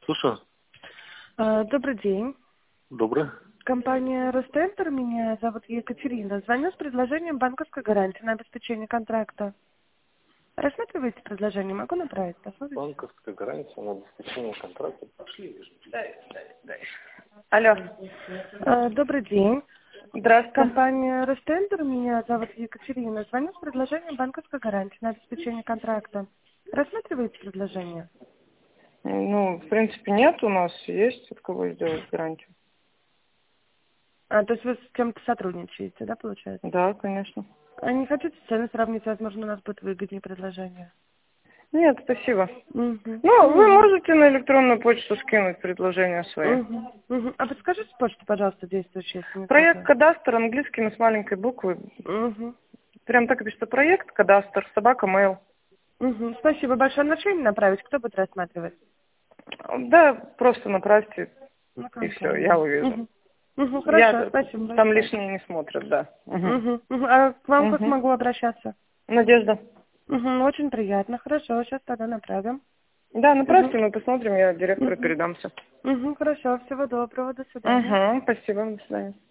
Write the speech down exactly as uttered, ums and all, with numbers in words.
Слушаю. Э, Добрый день. Добрый. Компания Ростентер, меня зовут Екатерина. Звоню с предложением банковской гарантии на обеспечение контракта. Рассматриваете предложение? Могу направить? Посмотрите. Банковская гарантия на обеспечение контракта. Пошли. Дай, дай, дай. Алло. Э, Добрый день. Здравствуйте. Компания Ростентер, меня зовут Екатерина. Звоню с предложением банковской гарантии на обеспечение контракта. Рассматриваете предложение? Ну, в принципе, нет, у нас есть от кого сделать гарантию. А, то есть вы с кем-то сотрудничаете, да, получается? Да, конечно. А не хотите цены сравнить? Возможно, у нас будет выгоднее предложение. Нет, спасибо. Угу. Ну, вы Угу. можете на электронную почту скинуть предложения свои. Угу. Угу. А подскажите почту, пожалуйста, действующую, если не Проект трудно. «Кадастр» английскими с маленькой буквы. Угу. Прям так и пишется: проект «Кадастр», собака mail. Угу. Спасибо большое. На что им направить? Кто будет рассматривать? Да, просто направьте, На и все, компанию. я увижу. Угу. Угу. Хорошо, Я, спасибо там большое. лишние не смотрят, да. Угу. Угу. Угу. А к вам как Угу. могу обращаться? Надежда. Угу. Очень приятно. Хорошо, сейчас тогда направим. Да, Угу. направьте, мы посмотрим, я директору Угу. передам все. Угу. Хорошо, всего доброго, до свидания. Угу, спасибо, до свидания.